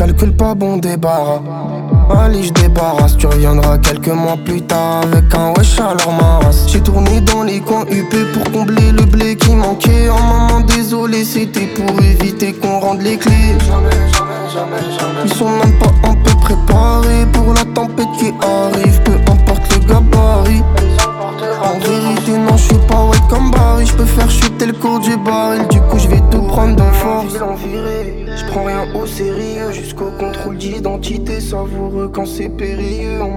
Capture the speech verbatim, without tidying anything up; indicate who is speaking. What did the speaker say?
Speaker 1: calcule pas, bon débarras. Allez, je débarrasse, tu reviendras quelques mois plus tard avec un wesh à leur masse. J'ai tourné dans les coins U P pour combler le blé qui manquait. Oh maman, désolé, c'était pour éviter qu'on rende les clés. Ils sont même pas un peu préparés pour la tempête qui arrive, peu importe le gabarit. En vérité, non, je suis pas white comme Barry. Je peux faire chuter le cours du baril, du coup je vais tout prendre de force. Je prends rien au sérieux, jusqu'au contrôle d'identité, savoureux quand c'est périlleux.